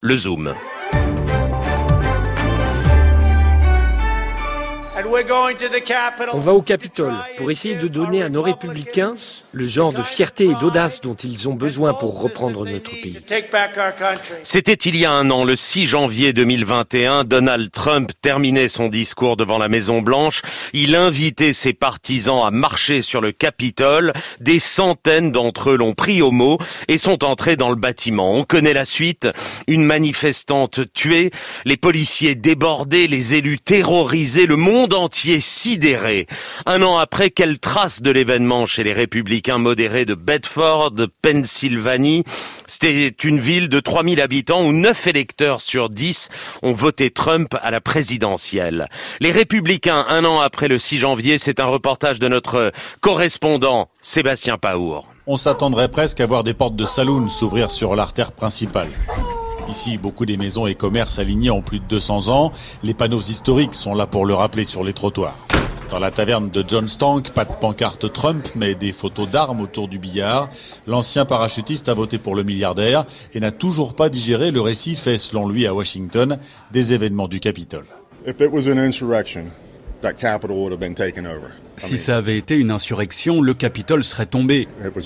le Zoom. On va au Capitole pour essayer de donner à nos républicains le genre de fierté et d'audace dont ils ont besoin pour reprendre notre pays. C'était il y a un an, le 6 janvier 2021, Donald Trump terminait son discours devant la Maison-Blanche. Il invitait ses partisans à marcher sur le Capitole. Des centaines d'entre eux l'ont pris au mot et sont entrés dans le bâtiment. On connaît la suite. Une manifestante tuée, les policiers débordés, les élus terrorisés, le monde entier sidéré. Un an après, quelle trace de l'événement chez les républicains modérés de Bedford, Pennsylvanie. C'était une ville de 3000 habitants où 9 électeurs sur 10 ont voté Trump à la présidentielle. Les républicains, un an après le 6 janvier, c'est un reportage de notre correspondant Sébastien Paour. On s'attendrait presque à voir des portes de saloon s'ouvrir sur l'artère principale. Ici, beaucoup des maisons et commerces alignés ont plus de 200 ans. Les panneaux historiques sont là pour le rappeler sur les trottoirs. Dans la taverne de John Stank, pas de pancarte Trump, mais des photos d'armes autour du billard. L'ancien parachutiste a voté pour le milliardaire et n'a toujours pas digéré le récit fait, selon lui, à Washington, des événements du Capitole. Si ça avait été une insurrection, le Capitole serait tombé.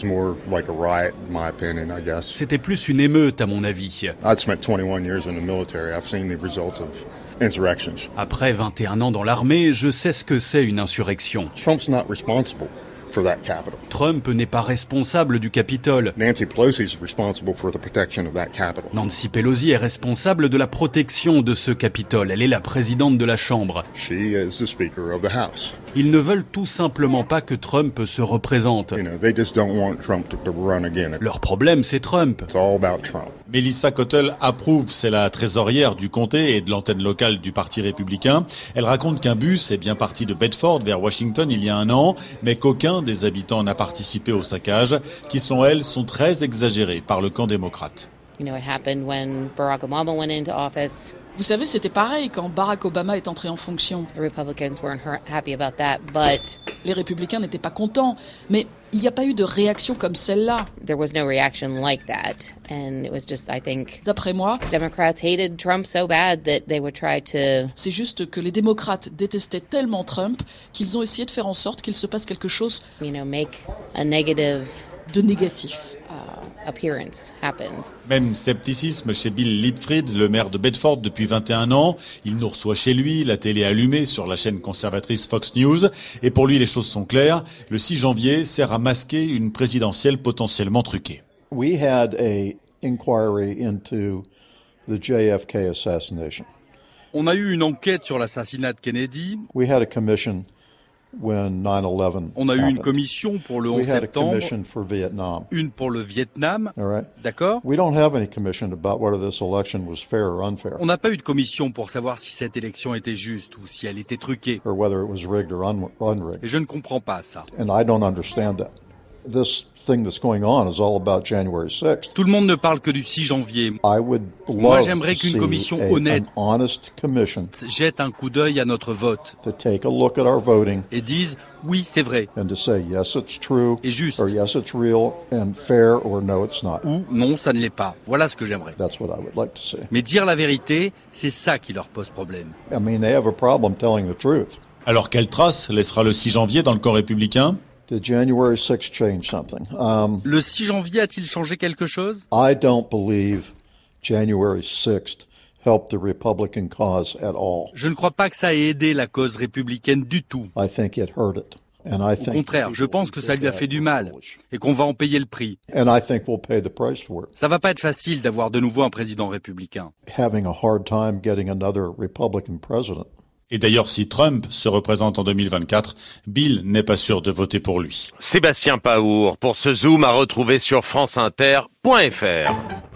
C'était plus une émeute, à mon avis. Après 21 ans dans l'armée, je sais ce que c'est une insurrection. Trump n'est pas responsable du Capitole. Nancy Pelosi est responsable de la protection de ce Capitole. Elle est la présidente de la Chambre. Ils ne veulent tout simplement pas que Trump se représente. Leur problème, c'est Trump. Melissa Cottle approuve, c'est la trésorière du comté et de l'antenne locale du Parti républicain. Elle raconte qu'un bus est bien parti de Bedford vers Washington il y a un an, mais qu'aucun des habitants n'a participé au saccage, qui selon elle sont très exagérés par le camp démocrate. Vous savez, c'était pareil quand Barack Obama est entré en fonction. Les républicains n'étaient pas contents, mais il n'y a pas eu de réaction comme celle-là. D'après moi, c'est juste que les démocrates détestaient tellement Trump qu'ils ont essayé de faire en sorte qu'il se passe quelque chose de négatif. Même scepticisme chez Bill Lipfried, le maire de Bedford depuis 21 ans. Il nous reçoit chez lui, la télé allumée sur la chaîne conservatrice Fox News. Et pour lui, les choses sont claires. Le 6 janvier sert à masquer une présidentielle potentiellement truquée. We had an inquiry into the JFK assassination. On a eu une enquête sur l'assassinat de Kennedy. We had a commission. On a eu une commission pour le 11 septembre, une pour le Vietnam, d'accord ? On n'a pas eu de commission pour savoir si cette élection était juste ou si elle était truquée. Et je ne comprends pas ça. Tout le monde ne parle que du 6 janvier. Moi, j'aimerais qu'une commission honnête jette un coup d'œil à notre vote et dise oui, c'est vrai, et juste, ou non, ça ne l'est pas. Voilà ce que j'aimerais. Mais dire la vérité, c'est ça qui leur pose problème. Alors quelle trace laissera le 6 janvier dans le camp républicain ? Did January 6th change something? Le 6 janvier a-t-il changé quelque chose? I don't believe January 6th helped the Republican cause at all. Je ne crois pas que ça ait aidé la cause républicaine du tout. I think it hurt it. Au contraire, je pense que ça lui a fait du mal et qu'on va en payer le prix. And I think we'll pay the price for it. Ça va pas être facile d'avoir de nouveau un président républicain. Having a hard time getting another Republican president. Et d'ailleurs, si Trump se représente en 2024, Bill n'est pas sûr de voter pour lui. Sébastien Paour pour ce Zoom à retrouver sur franceinter.fr.